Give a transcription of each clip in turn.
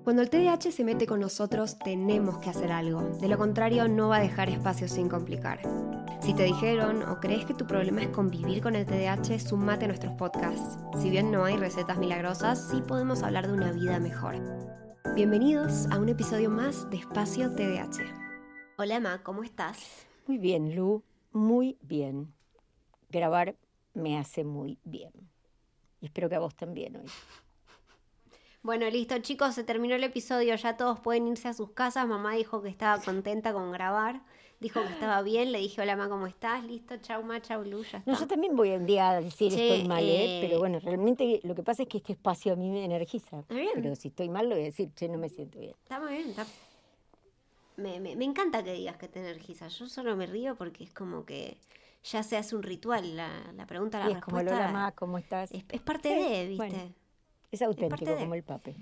Cuando el TDAH se mete con nosotros, tenemos que hacer algo. De lo contrario, no va a dejar espacio sin complicar. Si te dijeron o crees que tu problema es convivir con el TDAH, sumate a nuestros podcasts. Si bien no hay recetas milagrosas, sí podemos hablar de una vida mejor. Bienvenidos a un episodio más de Espacio TDAH. Hola Emma, ¿cómo estás? Muy bien, Lu, muy bien. Grabar me hace muy bien. Y espero que a vos también hoy. Bueno, listo chicos, se terminó el episodio, ya todos pueden irse a sus casas. Mamá dijo que estaba contenta con grabar, dijo que estaba bien, le dije hola Ma, ¿cómo estás? Listo, chau Ma, chau Lu, ya está. No, yo también voy un día a decir Che, estoy mal, pero bueno, realmente lo que pasa es que este espacio a mí me energiza. Está bien. Pero si estoy mal, lo voy a decir, che, no me siento bien. Está muy bien, está... Me encanta que digas que te energizas. Yo solo me río porque es como que ya se hace un ritual. La pregunta, la Y es como el respuesta hola Ma, ¿cómo estás? es parte Sí, de, ¿viste? bueno, es parte auténtico de. como el pape.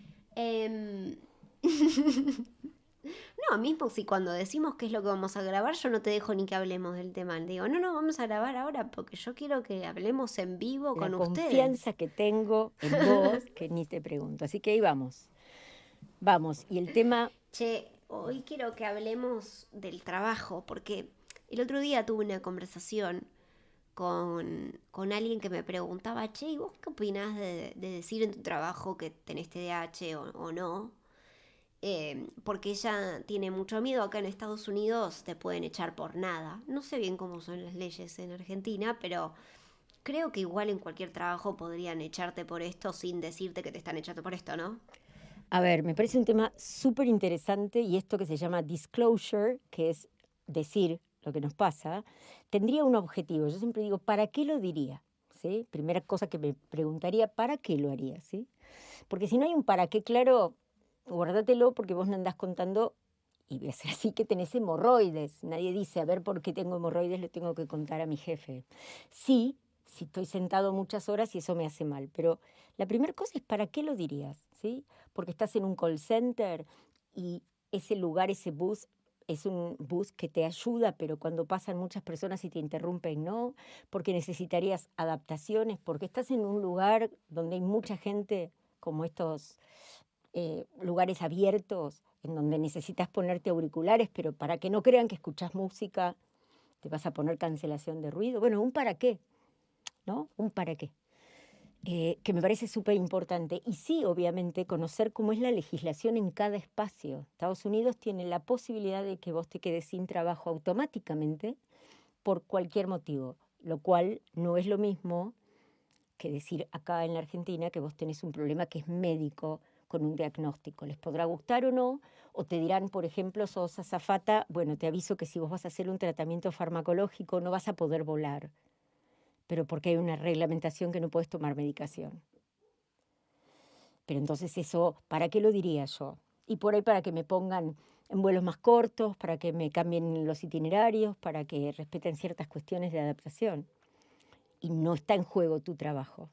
No, mismo si cuando decimos qué es lo que vamos a grabar, yo no te dejo ni que hablemos del tema. Digo, no, vamos a grabar ahora porque yo quiero que hablemos en vivo La con ustedes. confianza que tengo en vos, que ni te pregunto. Así que ahí vamos. Vamos, y el tema... Che, hoy quiero que hablemos del trabajo, porque el otro día tuve una conversación con alguien que me preguntaba, che, ¿y vos qué opinás de decir en tu trabajo que tenés TDAH o no? Porque ella tiene mucho miedo. Acá en Estados Unidos te pueden echar por nada. No sé bien cómo son las leyes en Argentina, pero creo que igual en cualquier trabajo podrían echarte por esto sin decirte que te están echando por esto, ¿no? A ver, me parece un tema súper interesante y esto que se llama disclosure, que es decir lo que nos pasa, tendría un objetivo. Yo siempre digo, ¿para qué lo diría? ¿Sí? Primera cosa que me preguntaría, ¿para qué lo haría? ¿Sí? Porque si no hay un para qué claro, guárdatelo porque vos no andás contando, y voy a ser así, que tenés hemorroides. Nadie dice, a ver por qué tengo hemorroides, le tengo que contar a mi jefe. Sí, si estoy sentado muchas horas y eso me hace mal, pero la primera cosa es, ¿para qué lo dirías? ¿Sí? Porque estás en un call center y ese lugar, ese bus, es un bus que te ayuda, pero cuando pasan muchas personas y te interrumpen, no, porque necesitarías adaptaciones, porque estás en un lugar donde hay mucha gente, como estos lugares abiertos, en donde necesitas ponerte auriculares, pero para que no crean que escuchas música, te vas a poner cancelación de ruido. Bueno, un para qué, ¿no? Un para qué. Que me parece súper importante. Y sí, obviamente, conocer cómo es la legislación en cada espacio. Estados Unidos tiene la posibilidad de que vos te quedes sin trabajo automáticamente por cualquier motivo, lo cual no es lo mismo que decir acá en la Argentina que vos tenés un problema que es médico con un diagnóstico. Les podrá gustar o no, o te dirán, por ejemplo, sos azafata, bueno, te aviso que si vos vas a hacer un tratamiento farmacológico no vas a poder volar, pero porque hay una reglamentación que no puedes tomar medicación. Pero entonces eso, ¿para qué lo diría yo? Y por ahí para que me pongan en vuelos más cortos, para que me cambien los itinerarios, para que respeten ciertas cuestiones de adaptación. Y no está en juego tu trabajo.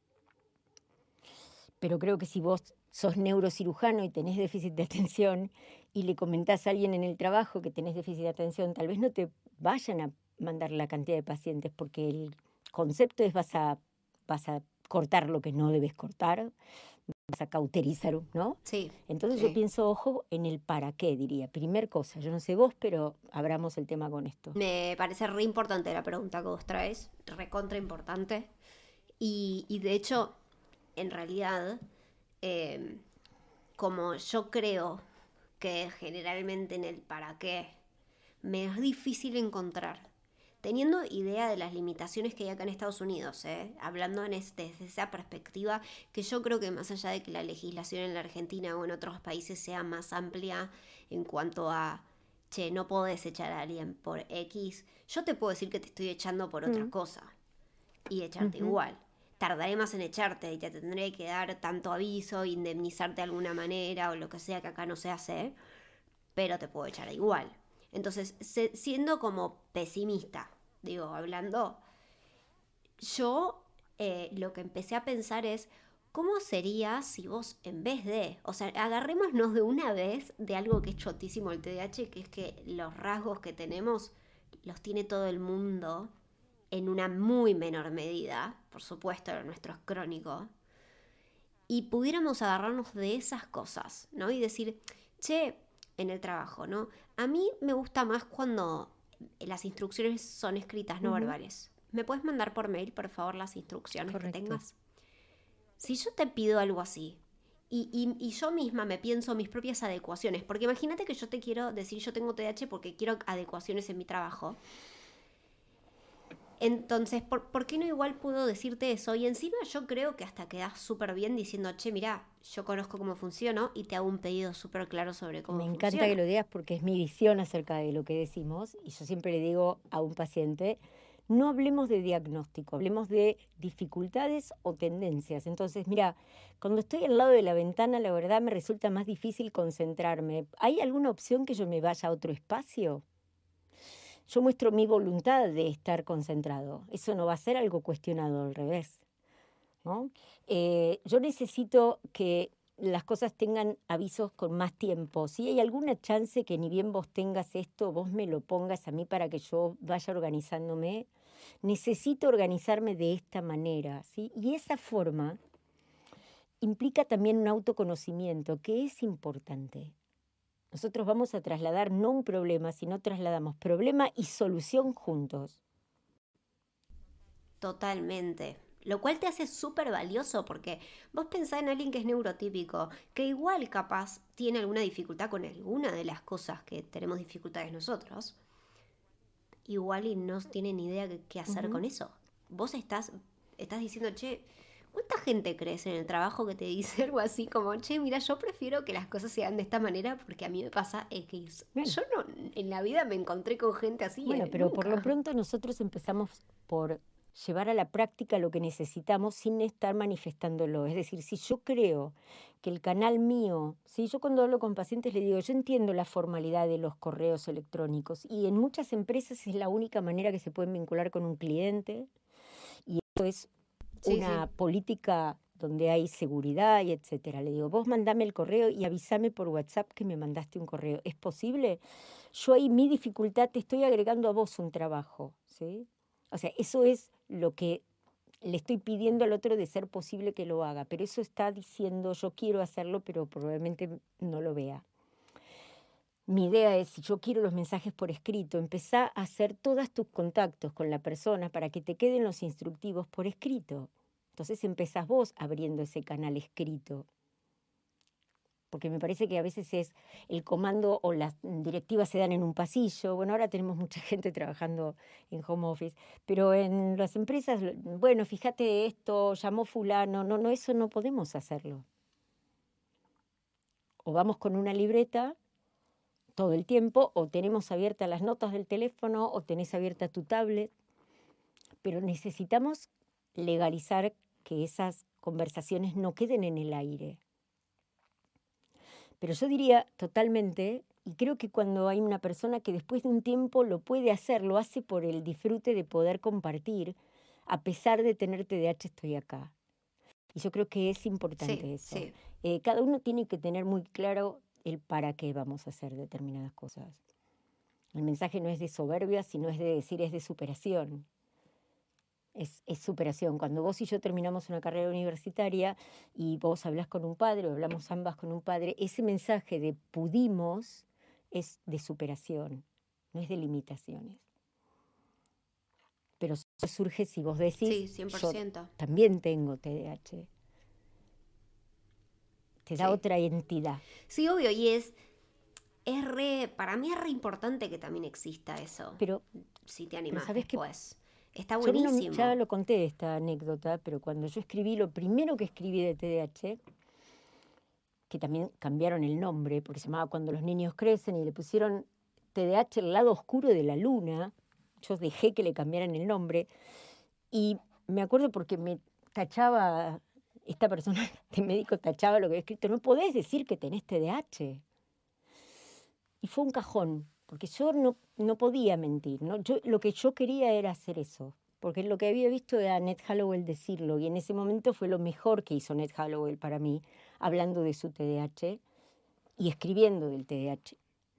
Pero creo que si vos sos neurocirujano y tenés déficit de atención y le comentás a alguien en el trabajo que tenés déficit de atención, tal vez no te vayan a mandar la cantidad de pacientes porque el concepto es vas a cortar lo que no debes cortar, vas a cauterizar, ¿no? Sí. Entonces Sí. yo pienso, ojo, en el para qué, diría. Primer cosa, yo no sé vos, pero abramos el tema con esto. Me parece re importante la pregunta que vos traes, recontra importante. Y de hecho, en realidad, eh, como yo creo que generalmente en el para qué me es difícil encontrar. Teniendo idea de las limitaciones que hay acá en Estados Unidos, hablando desde esa perspectiva, que yo creo que más allá de que la legislación en la Argentina o en otros países sea más amplia en cuanto a, che, no podés echar a alguien por X, yo te puedo decir que te estoy echando por otra cosa y echarte igual. Tardaré más en echarte y te tendré que dar tanto aviso, indemnizarte de alguna manera o lo que sea que acá no se hace, pero te puedo echar igual. Entonces, siendo como pesimista, digo, hablando, yo lo que empecé a pensar es, ¿cómo sería si vos en vez de, o sea, agarrémonos de una vez de algo que es chotísimo el TDAH, que es que los rasgos que tenemos los tiene todo el mundo en una muy menor medida, por supuesto lo nuestro es crónico, y pudiéramos agarrarnos de esas cosas, ¿no? Y decir, che, en el trabajo, ¿no? A mí me gusta más cuando las instrucciones son escritas, no Ujú, verbales. ¿Me puedes mandar por mail, por favor, las instrucciones que correcto. tengas? Si yo te pido algo así, y yo misma me pienso mis propias adecuaciones, porque imagínate que yo te quiero decir, yo tengo TDAH porque quiero adecuaciones en mi trabajo. Entonces, ¿por qué no igual puedo decirte eso? Y encima yo creo que hasta quedas súper bien diciendo, che, mira, yo conozco cómo funciono y te hago un pedido súper claro sobre Me cómo encanta que funciona. lo digas porque es mi visión acerca de lo que decimos y yo siempre le digo a un paciente, no hablemos de diagnóstico, hablemos de dificultades o tendencias. Entonces, mira, cuando estoy al lado de la ventana, la verdad me resulta más difícil concentrarme. ¿Hay alguna opción que yo me vaya a otro espacio? Yo muestro mi voluntad de estar concentrado. Eso no va a ser algo cuestionado, al revés, ¿no? Yo necesito que las cosas tengan avisos con más tiempo. Si hay alguna chance que ni bien vos tengas esto, vos me lo pongas a mí para que yo vaya organizándome. Necesito organizarme de esta manera, ¿sí? Y esa forma implica también un autoconocimiento que es importante. Nosotros vamos a trasladar no un problema, sino trasladamos problema y solución juntos. Totalmente. Lo cual te hace súper valioso porque vos pensás en alguien que es neurotípico, que igual capaz tiene alguna dificultad con alguna de las cosas que tenemos dificultades nosotros, igual y no tiene ni idea qué hacer Ujú. con eso. Vos estás diciendo, che, ¿cuánta gente crees en el trabajo que te dice algo así como, che, mira, yo prefiero que las cosas sean de esta manera porque a mí me pasa X? Bueno, Yo no, en la vida me encontré con gente así, bueno, pero por lo nunca. pronto nosotros empezamos por llevar a la práctica lo que necesitamos sin estar manifestándolo. Es decir, si yo creo que el canal mío, si yo cuando hablo con pacientes le digo, yo entiendo la formalidad de los correos electrónicos y en muchas empresas es la única manera que se pueden vincular con un cliente y eso es Sí, una sí. política donde hay seguridad y etcétera. Le digo, vos mandame el correo y avísame por WhatsApp que me mandaste un correo. ¿Es posible? Yo ahí mi dificultad te estoy agregando a vos un trabajo, ¿sí? O sea, eso es lo que le estoy pidiendo al otro de ser posible que lo haga, pero eso está diciendo yo quiero hacerlo, pero probablemente no lo vea. Mi idea es, si yo quiero los mensajes por escrito, empezá a hacer todos tus contactos con la persona para que te queden los instructivos por escrito. Entonces empezás vos abriendo ese canal escrito, porque me parece que a veces es el comando o las directivas se dan en un pasillo. Bueno, ahora tenemos mucha gente trabajando en home office, pero en las empresas, bueno, fíjate esto, llamó fulano, no, no, eso no podemos hacerlo. O vamos con una libreta todo el tiempo, o tenemos abiertas las notas del teléfono, o tenés abierta tu tablet, pero necesitamos legalizar que esas conversaciones no queden en el aire. Pero yo diría totalmente, y creo que cuando hay una persona que después de un tiempo lo puede hacer, lo hace por el disfrute de poder compartir, a pesar de tener TDAH estoy acá. Y yo creo que es Sí, importante eso. sí. Cada uno tiene que tener muy claro el para qué vamos a hacer determinadas cosas. El mensaje no es de soberbia, sino es de decir, es de superación. Es superación. Cuando vos y yo terminamos una carrera universitaria y vos hablás con un padre o hablamos ambas con un padre, ese mensaje de pudimos es de superación, no es de limitaciones. Pero eso surge si vos decís, Sí, cien por yo ciento también tengo TDAH, te da Sí. otra entidad. Sí, obvio, y para mí es re importante que también exista eso, Pero, si te pero animás ¿sabés qué? después. Está Yo no, ya buenísimo. lo conté esta anécdota, pero cuando yo escribí, lo primero que escribí de TDAH, que también cambiaron el nombre, porque se llamaba Cuando los niños crecen, y le pusieron TDAH, el lado oscuro de la luna. Yo dejé que le cambiaran el nombre. Y me acuerdo porque me tachaba, esta persona de médico tachaba lo que había escrito, no podés decir que tenés TDAH. Y fue un cajón, porque yo no podía mentir, ¿no? Lo que yo quería era hacer eso, porque lo que había visto era Ned Hallowell decirlo, y en ese momento fue lo mejor que hizo Ned Hallowell para mí, hablando de su TDAH y escribiendo del TDAH.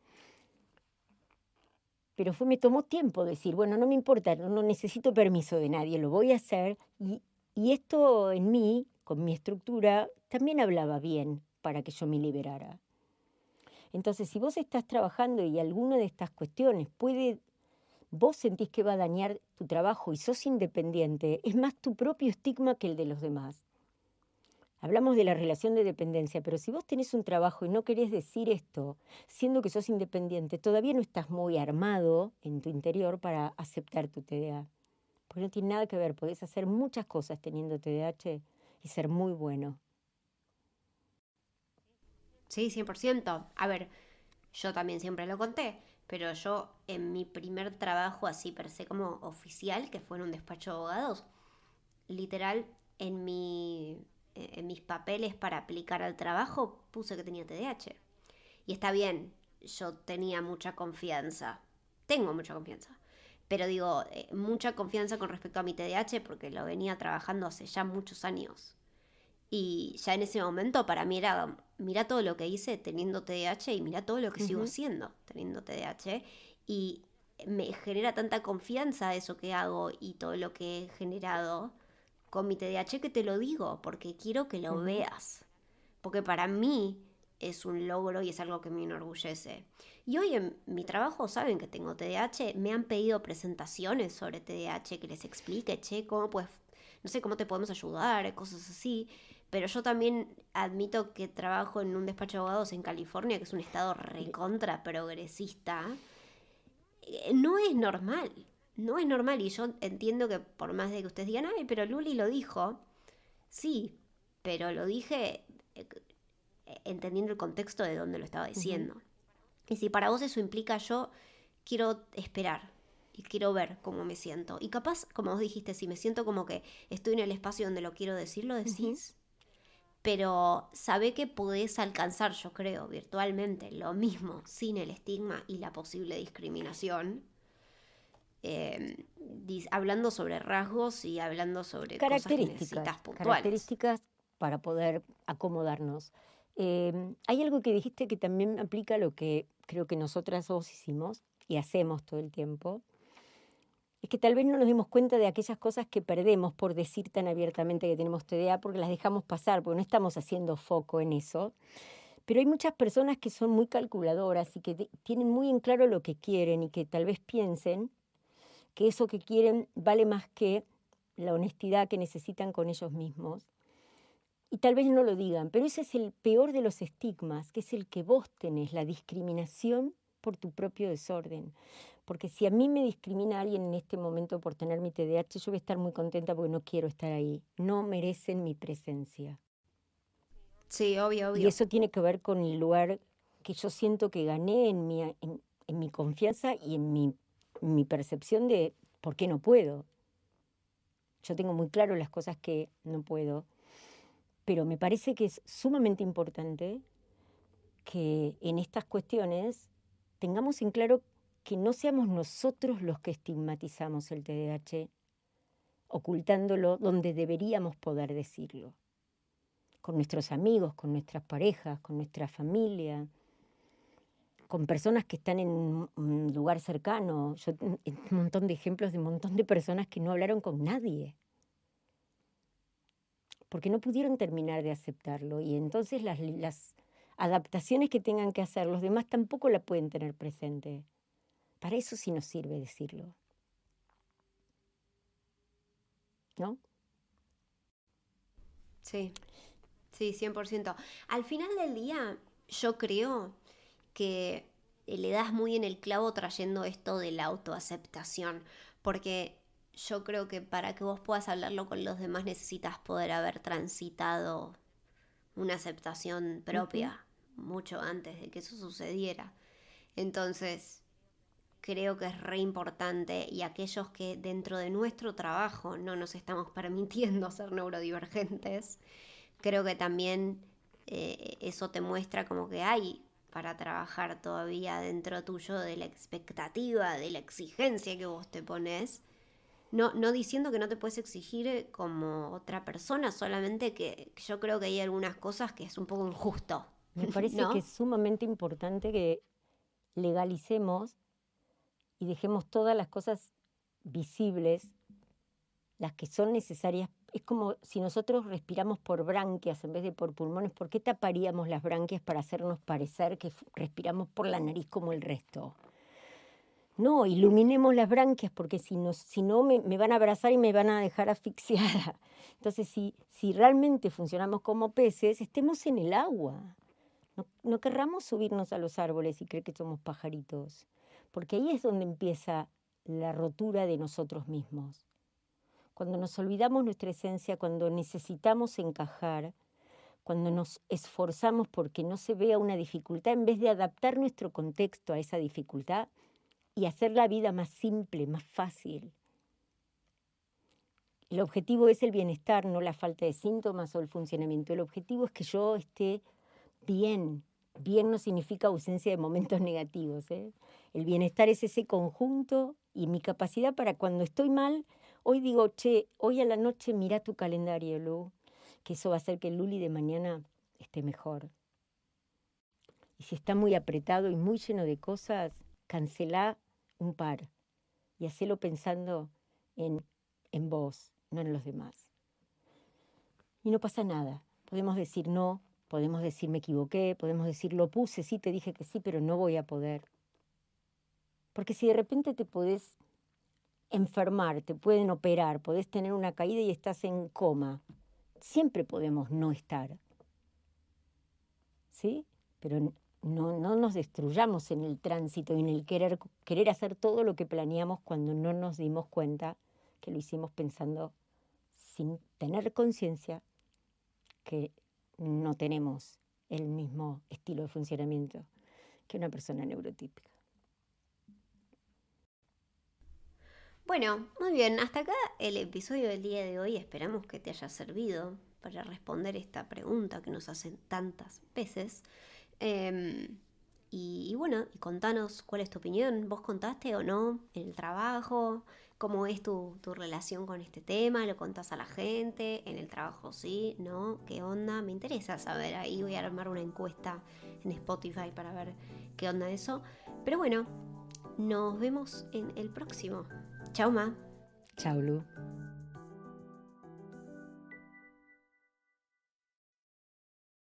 Pero me tomó tiempo decir, bueno, no me importa, no necesito permiso de nadie, lo voy a hacer. Y esto en mí, con mi estructura, también hablaba bien para que yo me liberara. Entonces, si vos estás trabajando y alguna de estas cuestiones vos sentís que va a dañar tu trabajo y sos independiente, es más tu propio estigma que el de los demás. Hablamos de la relación de dependencia, pero si vos tenés un trabajo y no querés decir esto, siendo que sos independiente, todavía no estás muy armado en tu interior para aceptar tu TDA. Porque no tiene nada que ver, podés hacer muchas cosas teniendo TDAH y ser muy bueno. Sí, 100%. A ver, yo también siempre lo conté, pero yo en mi primer trabajo así per se como oficial, que fue en un despacho de abogados, literal en mis papeles para aplicar al trabajo puse que tenía TDAH. Y está bien, yo tenía mucha confianza, tengo mucha confianza, pero digo, mucha confianza con respecto a mi TDAH porque lo venía trabajando hace ya muchos años. Y ya en ese momento para mí era, mira todo lo que hice teniendo TDAH y mira todo lo que sigo haciendo teniendo TDAH. Y me genera tanta confianza eso que hago y todo lo que he generado con mi TDAH que te lo digo, porque quiero que lo veas. Porque para mí es un logro y es algo que me enorgullece. Y hoy en mi trabajo saben que tengo TDAH, me han pedido presentaciones sobre TDAH que les explique, che, cómo puedes, no sé, cómo te podemos ayudar, cosas así. Pero yo también admito que trabajo en un despacho de abogados en California, que es un estado recontra progresista. No es normal, no es normal. Y yo entiendo que por más de que ustedes digan, ay, pero Luli lo dijo, sí, pero lo dije entendiendo el contexto de donde lo estaba diciendo. Y si para vos eso implica yo quiero esperar y quiero ver cómo me siento. Y capaz, como vos dijiste, si me siento como que estoy en el espacio donde lo quiero decir, lo decís. Pero sabe que podés alcanzar, yo creo, virtualmente lo mismo, sin el estigma y la posible discriminación. Hablando sobre rasgos y hablando sobre cosas que necesitas puntuales. Características para poder acomodarnos. Hay algo que dijiste que también aplica a lo que creo que nosotras dos hicimos y hacemos todo el tiempo. Es que tal vez no nos demos cuenta de aquellas cosas que perdemos por decir tan abiertamente que tenemos TDA, porque las dejamos pasar, porque no estamos haciendo foco en eso. Pero hay muchas personas que son muy calculadoras y que tienen muy en claro lo que quieren y que tal vez piensen que eso que quieren vale más que la honestidad que necesitan con ellos mismos. Y tal vez no lo digan, pero ese es el peor de los estigmas, que es el que vos tenés, la discriminación por tu propio desorden. Porque si a mí me discrimina alguien en este momento por tener mi TDAH, yo voy a estar muy contenta porque no quiero estar ahí. No merecen mi presencia. Sí, obvio, obvio. Y eso tiene que ver con el lugar que yo siento que gané en mi confianza y en mi percepción de por qué no puedo. Yo tengo muy claro las cosas que no puedo, pero me parece que es sumamente importante que en estas cuestiones tengamos en claro que no seamos nosotros los que estigmatizamos el TDAH, ocultándolo donde deberíamos poder decirlo. Con nuestros amigos, con nuestras parejas, con nuestra familia, con personas que están en un lugar cercano. Yo tengo un montón de ejemplos de un montón de personas que no hablaron con nadie, porque no pudieron terminar de aceptarlo. Y entonces las adaptaciones que tengan que hacer los demás tampoco la pueden tener presente. Para eso sí nos sirve decirlo. ¿No? Sí, sí, 100%. Al final del día, yo creo que le das muy en el clavo trayendo esto de la autoaceptación, porque yo creo que para que vos puedas hablarlo con los demás necesitas poder haber transitado una aceptación propia mucho antes de que eso sucediera. Entonces, creo que es re importante y aquellos que dentro de nuestro trabajo no nos estamos permitiendo ser neurodivergentes, creo que también eso te muestra como que hay para trabajar todavía dentro tuyo de la expectativa, de la exigencia que vos te pones. No, no diciendo que no te puedes exigir como otra persona, solamente que yo creo que hay algunas cosas que es un poco injusto, Me parece que ¿no? es sumamente importante que legalicemos y dejemos todas las cosas visibles, las que son necesarias Es como si nosotros respiramos por branquias en vez de por pulmones. ¿Por qué taparíamos las branquias para hacernos parecer que respiramos por la nariz como el resto? No, iluminemos las branquias porque si no me van a abrazar y me van a dejar asfixiada. Entonces, si realmente funcionamos como peces, estemos en el agua. No querramos subirnos a los árboles y creer que somos pajaritos, porque ahí es donde empieza la rotura de nosotros mismos. Cuando nos olvidamos nuestra esencia, cuando necesitamos encajar, cuando nos esforzamos porque no se vea una dificultad, en vez de adaptar nuestro contexto a esa dificultad y hacer la vida más simple, más fácil. El objetivo es el bienestar, no la falta de síntomas o el funcionamiento. El objetivo es que yo esté bien. Bien no significa ausencia de momentos negativos, ¿eh? El bienestar es ese conjunto y mi capacidad para cuando estoy mal, hoy digo, hoy a la noche mira tu calendario, Lu, que eso va a hacer que el Luli de mañana esté mejor. Y si está muy apretado y muy lleno de cosas, cancelá un par y hacelo pensando en vos, no en los demás. Y no pasa nada. Podemos decir no, podemos decir me equivoqué, podemos decir lo puse, sí, te dije que sí, pero no voy a poder. Porque si de repente te podés enfermar, te pueden operar, podés tener una caída y estás en coma, siempre podemos no estar. ¿Sí? Pero no nos destruyamos en el tránsito y en el querer hacer todo lo que planeamos cuando no nos dimos cuenta que lo hicimos pensando sin tener conciencia que no tenemos el mismo estilo de funcionamiento que una persona neurotípica. Bueno, muy bien, hasta acá el episodio del día de hoy. Esperamos que te haya servido para responder esta pregunta que nos hacen tantas veces. Y bueno, y contanos cuál es tu opinión. ¿Vos contaste o no en el trabajo? ¿Cómo es tu relación con este tema? ¿Lo contás a la gente? ¿En el trabajo sí? ¿No? ¿Qué onda? Me interesa saber. Ahí voy a armar una encuesta en Spotify para ver qué onda eso. Pero bueno, nos vemos en el próximo. Chau, Ma. Chau, Lu.